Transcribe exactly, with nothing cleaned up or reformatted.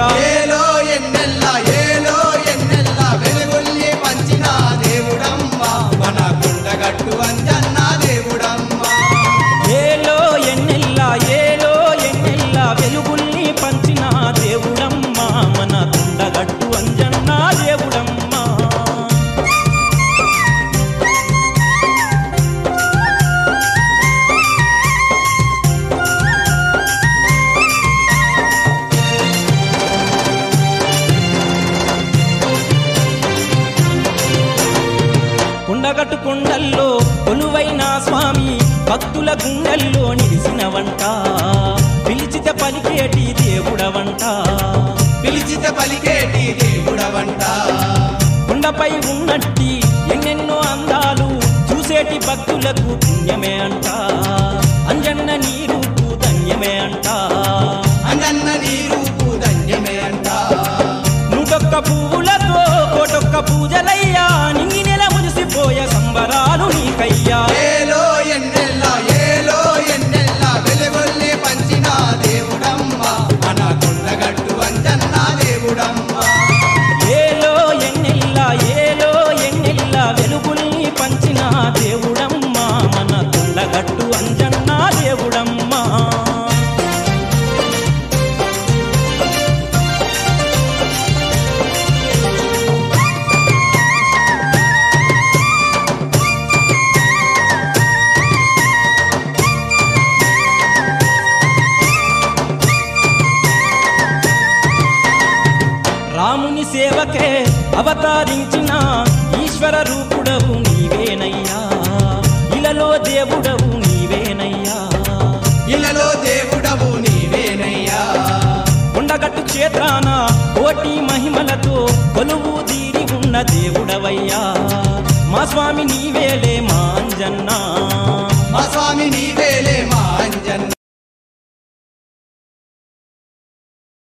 ఏలో ఎన్నెల్ల ఏలో ఎన్నెల్ల వెలుగుల్ని పంచిన దేవుడమ్మ మన కొండగట్టు అంజన్న దేవుడమ్మ ఏలో ఎన్నెల్ల ఏలో ఎన్నెల్ల వెలుగుల్ని పంచిన దేవుడమ్మ మన కొండగట్టు అంజన్న దేవుడమ్మ కొండగట్టు కొండల్లో కొలువైన స్వామి భక్తుల గుండెల్లో నిలిసినవంట పిలిచిత పలికేటి దేవుడవంట పిలిచిత పలికేటి దేవుడవంట కొండపై ఉన్నట్టి ఎన్నెన్నో అందాలు చూసేటి భక్తులకు పుణ్యమే అంట అంజన్న నీ రూపు ధన్యమే అంట అంజన్న నీ రూపు ధన్యమే అంట నూటొక్క పువ్వులతో కోటొక్క పూజలయ్యా నింగి నెల మురిసిపోయే సంబరాలు నీకయ్యా ఏలో ఎన్నెల్ల ఏలో ఎన్నెల్ల వెలుగుల్ని పంచిన దేవుడమ్మ మన కొండగట్టు అంజన్న దేవుడమ్మ ఏలో ఎన్నెల్ల ఏలో ఎన్నెల్ల వెలుగుల్ని పంచిన దేవుడమ్మ మన కొండగట్టు అంజన్న దేవుడమ్మ రాముని సేవకే అవతరించిన ఈశ్వర రూపుడవు నీవేనయ్యా ఇలలో దేవుడవు నీవేనయ్యా ఇలలో దేవుడవు నీవేనయ్యా కొండగట్టు క్షేత్రాన కోటి మహిమలతో కొలువు తీరి ఉన్న దేవుడవయ్యా మా స్వామి నీవేలే మా అంజన్న మా స్వామి నీవేలే మా